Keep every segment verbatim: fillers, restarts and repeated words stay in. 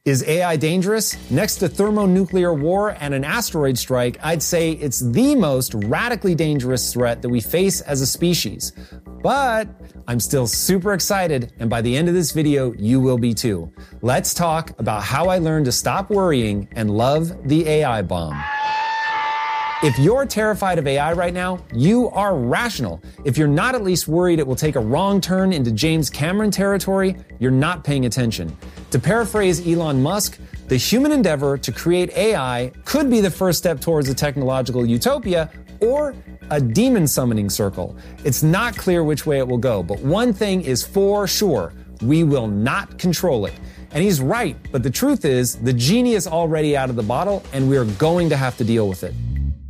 Is A I dangerous? Next to thermonuclear war and an asteroid strike, I'd say it's the most radically dangerous threat that we face as a species. But I'm still super excited, and by the end of this video, you will be too. Let's talk about how I learned to stop worrying and love the A I bomb. If you're terrified of A I right now, you are rational. If you're not at least worried it will take a wrong turn into James Cameron territory, you're not paying attention. To paraphrase Elon Musk, the human endeavor to create A I could be the first step towards a technological utopia or a demon summoning circle. It's not clear which way it will go, but one thing is for sure, we will not control it. And he's right, but the truth is, the genie is already out of the bottle and we are going to have to deal with it.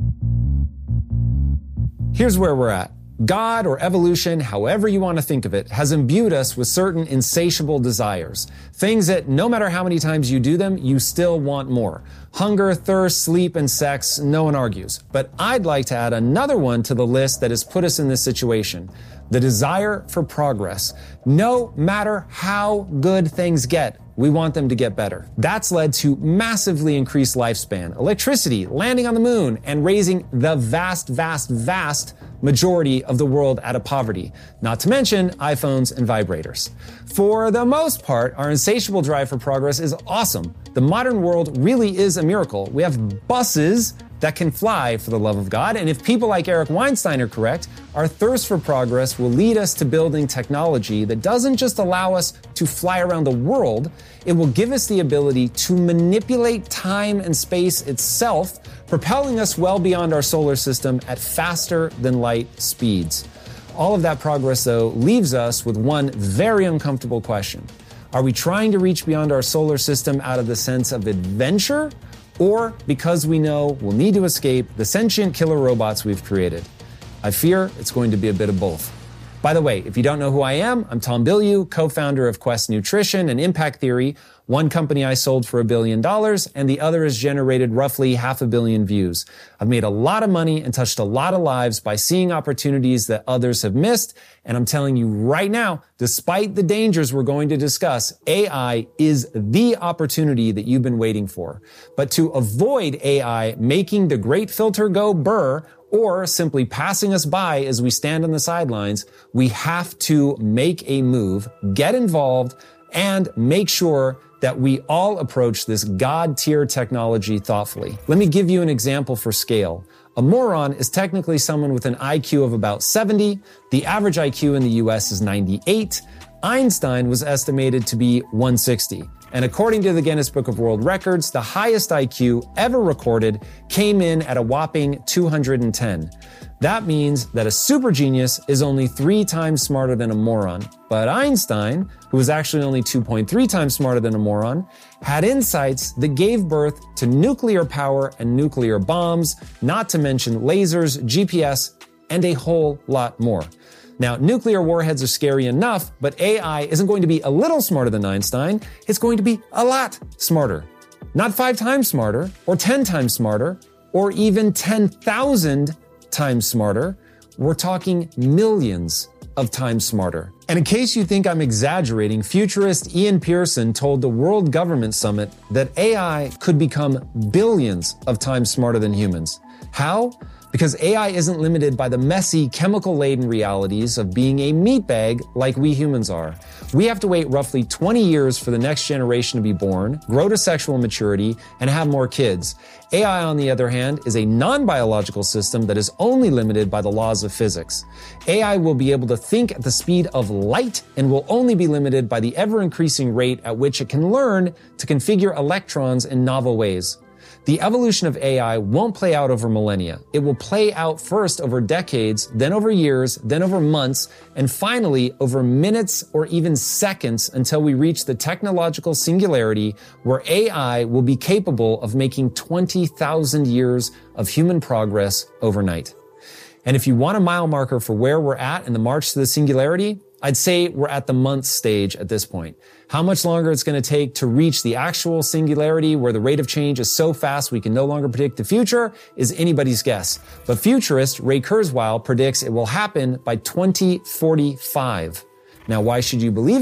Here's where we're at. God or evolution, however you want to think of it, has imbued us with certain insatiable desires. Things that no matter how many times you do them, you still want more. Hunger, thirst, sleep, and sex, no one argues. But I'd like to add another one to the list that has put us in this situation. The desire for progress. No matter how good things get, we want them to get better. That's led to massively increased lifespan, electricity, landing on the moon, and raising the vast, vast, vast majority of the world out of poverty. Not to mention iPhones and vibrators. For the most part, our insatiable drive for progress is awesome. The modern world really is a miracle. We have buses that can fly, for the love of God. And if people like Eric Weinstein are correct, our thirst for progress will lead us to building technology that doesn't just allow us to fly around the world, it will give us the ability to manipulate time and space itself, propelling us well beyond our solar system at faster than light speeds. All of that progress, though, leaves us with one very uncomfortable question. Are we trying to reach beyond our solar system out of the sense of adventure, or because we know we'll need to escape the sentient killer robots we've created? I fear it's going to be a bit of both. By the way, if you don't know who I am, I'm Tom Bilyeu, co-founder of Quest Nutrition and Impact Theory, one company I sold for a billion dollars, and the other has generated roughly half a billion views. I've made a lot of money and touched a lot of lives by seeing opportunities that others have missed, and I'm telling you right now, despite the dangers we're going to discuss, A I is the opportunity that you've been waiting for. But to avoid A I making the great filter go burr, or simply passing us by as we stand on the sidelines, we have to make a move, get involved, and make sure that we all approach this God-tier technology thoughtfully. Let me give you an example for scale. A moron is technically someone with an I Q of about seventy. The average I Q in the U S is ninety-eight. Einstein was estimated to be one sixty. And according to the Guinness Book of World Records, the highest I Q ever recorded came in at a whopping two hundred ten. That means that a super genius is only three times smarter than a moron. But Einstein, who was actually only two point three times smarter than a moron, had insights that gave birth to nuclear power and nuclear bombs, not to mention lasers, G P S, and a whole lot more. Now, nuclear warheads are scary enough, but A I isn't going to be a little smarter than Einstein. It's going to be a lot smarter. Not five times smarter, or ten times smarter, or even ten thousand times smarter. We're talking millions of times smarter. And in case you think I'm exaggerating, futurist Ian Pearson told the World Government Summit that A I could become billions of times smarter than humans. How? Because A I isn't limited by the messy, chemical-laden realities of being a meat bag like we humans are. We have to wait roughly twenty years for the next generation to be born, grow to sexual maturity, and have more kids. A I, on the other hand, is a non-biological system that is only limited by the laws of physics. A I will be able to think at the speed of light and will only be limited by the ever-increasing rate at which it can learn to configure electrons in novel ways. The evolution of A I won't play out over millennia. It will play out first over decades, then over years, then over months, and finally over minutes or even seconds until we reach the technological singularity where A I will be capable of making twenty thousand years of human progress overnight. And if you want a mile marker for where we're at in the march to the singularity, I'd say we're at the month stage at this point. How much longer it's going to take to reach the actual singularity where the rate of change is so fast we can no longer predict the future is anybody's guess. But futurist Ray Kurzweil predicts it will happen by twenty forty-five. Now, why should you believe him?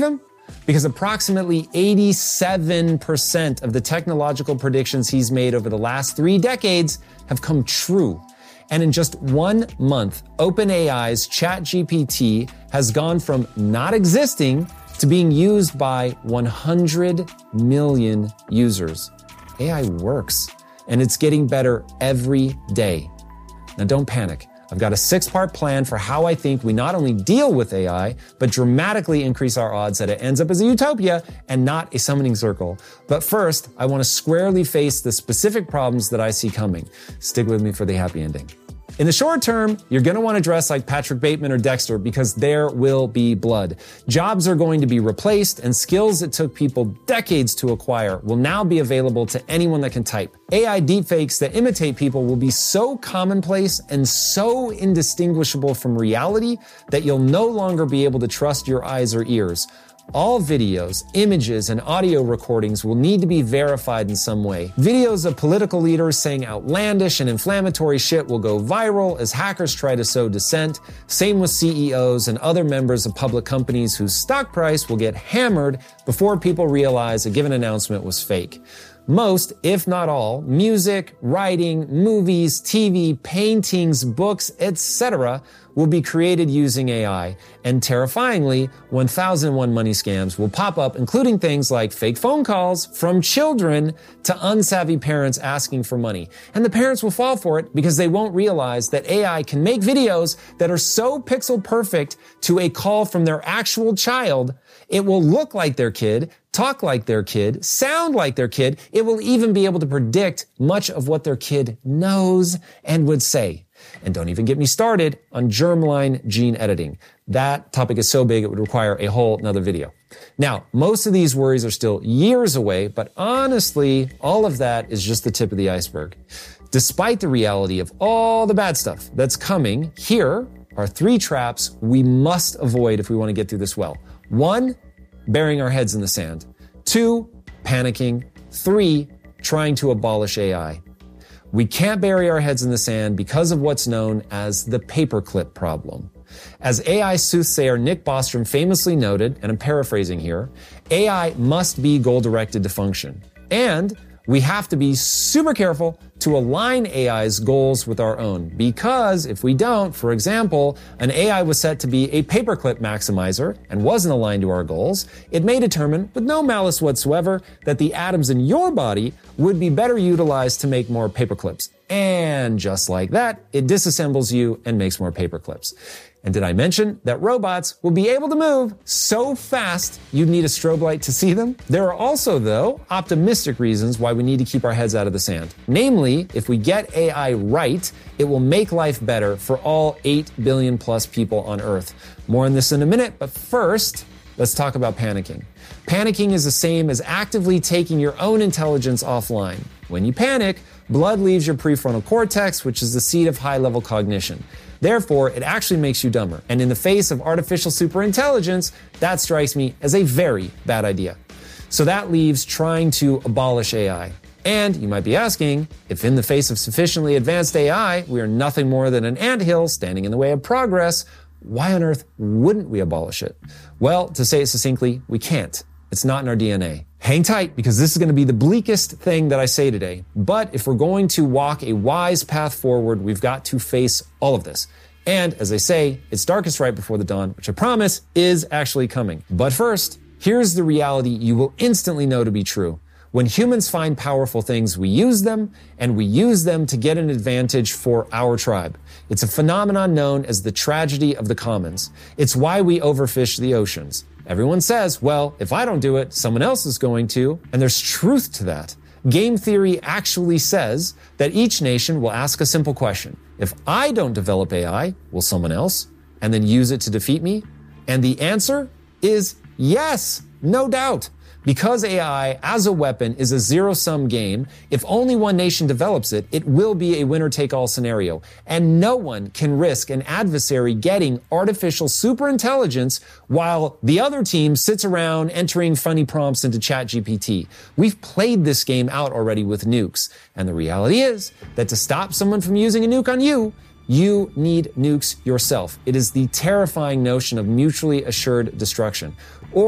because approximately eighty-seven percent of the technological predictions he's made over the last three decades have come true. And in just one month, OpenAI's ChatGPT has gone from not existing to being used by one hundred million users. A I works, and it's getting better every day. Now don't panic. I've got a six-part plan for how I think we not only deal with A I, but dramatically increase our odds that it ends up as a utopia and not a summoning circle. But first, I want to squarely face the specific problems that I see coming. Stick with me for the happy ending. In the short term, you're going to want to dress like Patrick Bateman or Dexter because there will be blood. Jobs are going to be replaced, and skills that took people decades to acquire will now be available to anyone that can type. A I deepfakes that imitate people will be so commonplace and so indistinguishable from reality that you'll no longer be able to trust your eyes or ears. All videos, images, and audio recordings will need to be verified in some way. Videos of political leaders saying outlandish and inflammatory shit will go viral as hackers try to sow dissent. Same with C E Os and other members of public companies whose stock price will get hammered before people realize a given announcement was fake. Most, if not all, music, writing, movies, T V, paintings, books, et cetera will be created using A I. And terrifyingly, one thousand one money scams will pop up, including things like fake phone calls from children to unsavvy parents asking for money. And the parents will fall for it because they won't realize that A I can make videos that are so pixel perfect to a call from their actual child, it will look like their kid, talk like their kid, sound like their kid. It will even be able to predict much of what their kid knows and would say. And don't even get me started on germline gene editing. That topic is so big it would require a whole nother video. Now, most of these worries are still years away, but honestly, all of that is just the tip of the iceberg. Despite the reality of all the bad stuff that's coming, here are three traps we must avoid if we want to get through this well. One, burying our heads in the sand. Two, panicking. Three, trying to abolish A I. We can't bury our heads in the sand because of what's known as the paperclip problem. As A I soothsayer Nick Bostrom famously noted, and I'm paraphrasing here, A I must be goal-directed to function. And we have to be super careful to align A I's goals with our own, because if we don't, for example, an A I was set to be a paperclip maximizer and wasn't aligned to our goals, it may determine, with no malice whatsoever, that the atoms in your body would be better utilized to make more paperclips. And just like that, it disassembles you and makes more paperclips. And did I mention that robots will be able to move so fast you'd need a strobe light to see them? There are also, though, optimistic reasons why we need to keep our heads out of the sand. Namely, if we get A I right, it will make life better for all eight billion plus people on Earth. More on this in a minute, but first, let's talk about panicking. Panicking is the same as actively taking your own intelligence offline. When you panic, blood leaves your prefrontal cortex, which is the seat of high-level cognition. Therefore, it actually makes you dumber. And in the face of artificial superintelligence, that strikes me as a very bad idea. So that leaves trying to abolish A I. And you might be asking, if in the face of sufficiently advanced A I, we are nothing more than an anthill standing in the way of progress, why on earth wouldn't we abolish it? Well, to say it succinctly, we can't. It's not in our D N A. Hang tight, because this is going to be the bleakest thing that I say today. But if we're going to walk a wise path forward, we've got to face all of this. And as they say, it's darkest right before the dawn, which I promise is actually coming. But first, here's the reality you will instantly know to be true. When humans find powerful things, we use them, and we use them to get an advantage for our tribe. It's a phenomenon known as the tragedy of the commons. It's why we overfish the oceans. Everyone says, well, if I don't do it, someone else is going to, and there's truth to that. Game theory actually says that each nation will ask a simple question. If I don't develop A I, will someone else? And then use it to defeat me? And the answer is yes, no doubt. Because A I as a weapon is a zero-sum game, if only one nation develops it, it will be a winner-take-all scenario. And no one can risk an adversary getting artificial superintelligence while the other team sits around entering funny prompts into ChatGPT. We've played this game out already with nukes. And the reality is that to stop someone from using a nuke on you, you need nukes yourself. It is the terrifying notion of mutually assured destruction. Or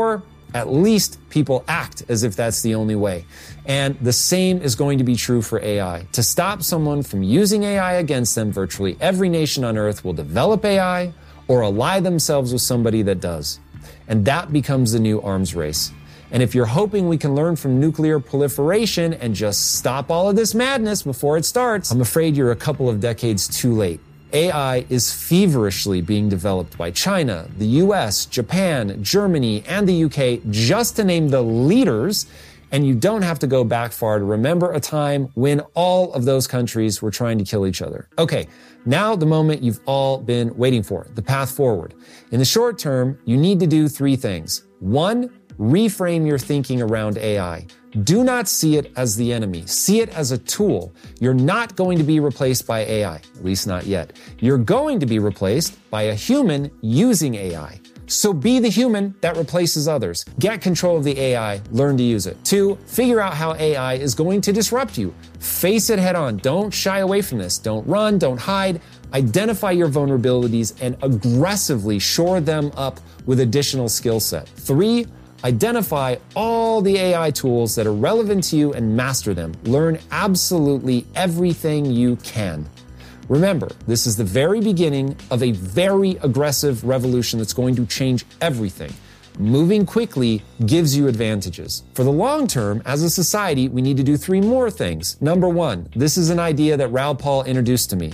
at least people act as if that's the only way. And the same is going to be true for A I. To stop someone from using A I against them, virtually every nation on earth will develop A I or ally themselves with somebody that does. And that becomes the new arms race. And if you're hoping we can learn from nuclear proliferation and just stop all of this madness before it starts, I'm afraid you're a couple of decades too late. A I is feverishly being developed by China, the U S, Japan, Germany, and the U K, just to name the leaders. And you don't have to go back far to remember a time when all of those countries were trying to kill each other. Okay, now the moment you've all been waiting for, the path forward. In the short term, you need to do three things. One, reframe your thinking around A I. Do not see it as the enemy. See it as a tool. You're not going to be replaced by A I, at least not yet. You're going to be replaced by a human using A I. So be the human that replaces others. Get control of the A I, learn to use it. Two, figure out how A I is going to disrupt you. Face it head on. Don't shy away from this. Don't run, don't hide. Identify your vulnerabilities and aggressively shore them up with additional skill set. Three, identify all the A I tools that are relevant to you and master them. Learn absolutely everything you can. Remember, this is the very beginning of a very aggressive revolution that's going to change everything. Moving quickly gives you advantages. For the long term, as a society, we need to do three more things. Number one, this is an idea that Raoul Pal introduced to me.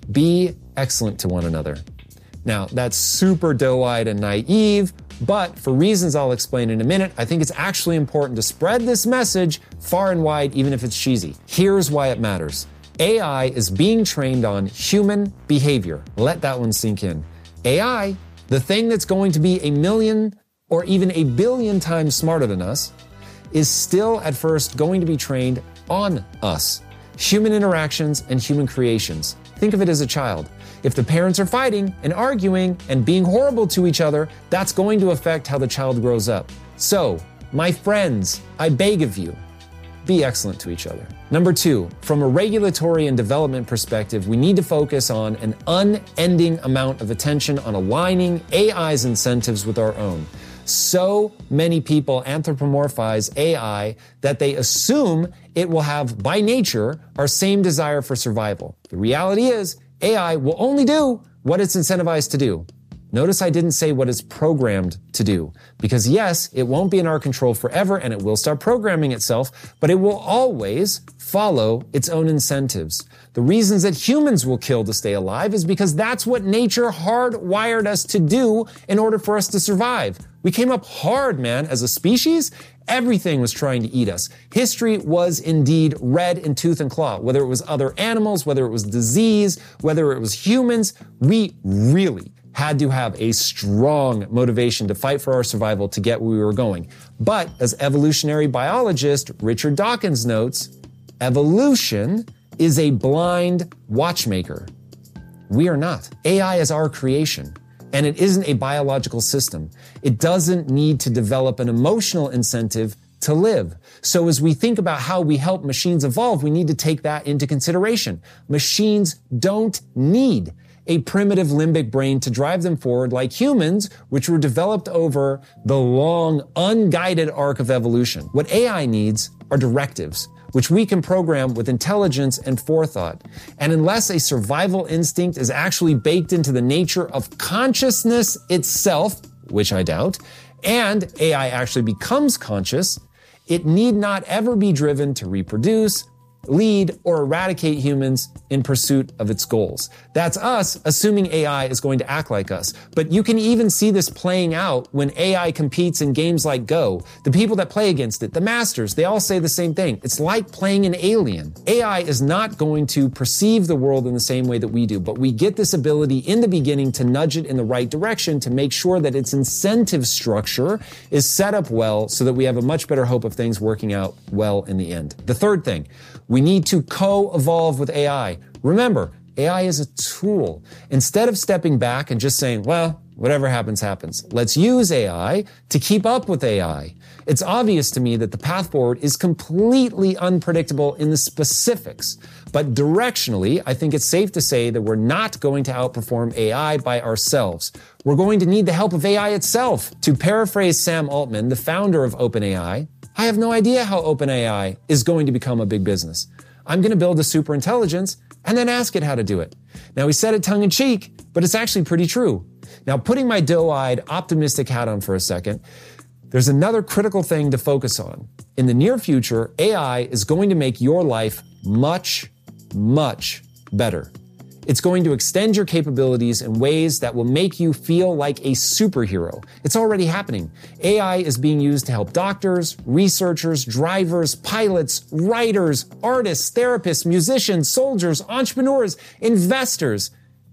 Be excellent to one another. Now, that's super doe-eyed and naive, but for reasons I'll explain in a minute, I think it's actually important to spread this message far and wide, even if it's cheesy. Here's why it matters. A I is being trained on human behavior. Let that one sink in. A I, the thing that's going to be a million or even a billion times smarter than us, is still at first going to be trained on us. Human interactions and human creations. Think of it as a child. If the parents are fighting and arguing and being horrible to each other, that's going to affect how the child grows up. So, my friends, I beg of you, be excellent to each other. Number two, from a regulatory and development perspective, we need to focus on an unending amount of attention on aligning A I's incentives with our own. So many people anthropomorphize A I that they assume it will have, by nature, our same desire for survival. The reality is, A I will only do what it's incentivized to do. Notice I didn't say what it's programmed to do, because yes, it won't be in our control forever and it will start programming itself, but it will always follow its own incentives. The reasons that humans will kill to stay alive is because that's what nature hardwired us to do in order for us to survive. We came up hard, man, as a species. Everything was trying to eat us. History was indeed red in tooth and claw. Whether it was other animals, whether it was disease, whether it was humans, we really had to have a strong motivation to fight for our survival to get where we were going. But as evolutionary biologist Richard Dawkins notes, evolution is a blind watchmaker. We are not. A I is our creation, and it isn't a biological system. It doesn't need to develop an emotional incentive to live. So as we think about how we help machines evolve, we need to take that into consideration. Machines don't need a primitive limbic brain to drive them forward like humans, which were developed over the long, unguided arc of evolution. What A I needs are directives, which we can program with intelligence and forethought. And unless a survival instinct is actually baked into the nature of consciousness itself, which I doubt, and A I actually becomes conscious, it need not ever be driven to reproduce, lead, or eradicate humans in pursuit of its goals. That's us assuming A I is going to act like us. But you can even see this playing out when A I competes in games like Go. The people that play against it, the masters, they all say the same thing. It's like playing an alien. A I is not going to perceive the world in the same way that we do, but we get this ability in the beginning to nudge it in the right direction to make sure that its incentive structure is set up well so that we have a much better hope of things working out well in the end. The third thing, we need to co-evolve with A I. Remember, A I is a tool. Instead of stepping back and just saying, well, whatever happens, happens. Let's use A I to keep up with A I. It's obvious to me that the path forward is completely unpredictable in the specifics, but directionally, I think it's safe to say that we're not going to outperform A I by ourselves. We're going to need the help of A I itself. To paraphrase Sam Altman, the founder of OpenAI, I have no idea how OpenAI is going to become a big business. I'm going to build a superintelligence and then ask it how to do it. Now, he said it tongue in cheek, but it's actually pretty true. Now, putting my doe-eyed, optimistic hat on for a second, there's another critical thing to focus on. In the near future, A I is going to make your life much, much better. It's going to extend your capabilities in ways that will make you feel like a superhero. It's already happening. A I is being used to help doctors, researchers, drivers, pilots, writers, artists, therapists, musicians, soldiers, entrepreneurs, investors,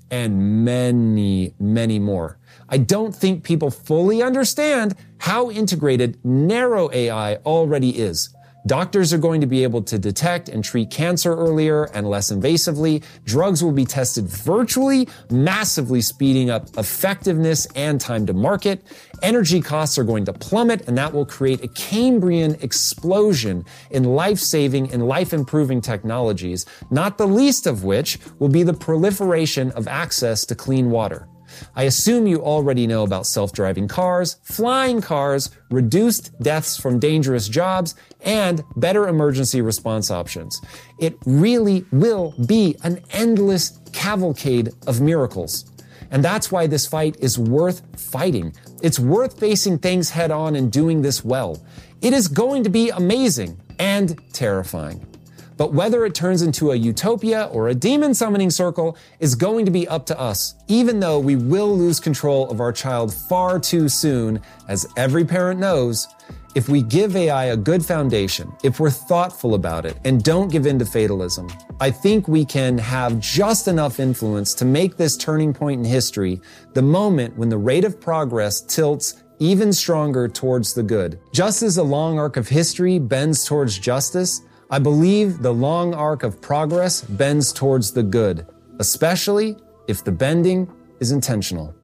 and many, many more. I don't think people fully understand how integrated narrow A I already is. Doctors are going to be able to detect and treat cancer earlier and less invasively. Drugs will be tested virtually, massively speeding up effectiveness and time to market. Energy costs are going to plummet, and that will create a Cambrian explosion in life-saving and life-improving technologies, not the least of which will be the proliferation of access to clean water. I assume you already know about self-driving cars, flying cars, reduced deaths from dangerous jobs, and better emergency response options. It really will be an endless cavalcade of miracles. And that's why this fight is worth fighting. It's worth facing things head on and doing this well. It is going to be amazing and terrifying. But whether it turns into a utopia or a demon summoning circle is going to be up to us, even though we will lose control of our child far too soon, as every parent knows. If we give A I a good foundation, if we're thoughtful about it, and don't give in to fatalism, I think we can have just enough influence to make this turning point in history the moment when the rate of progress tilts even stronger towards the good. Just as a long arc of history bends towards justice, I believe the long arc of progress bends towards the good, especially if the bending is intentional.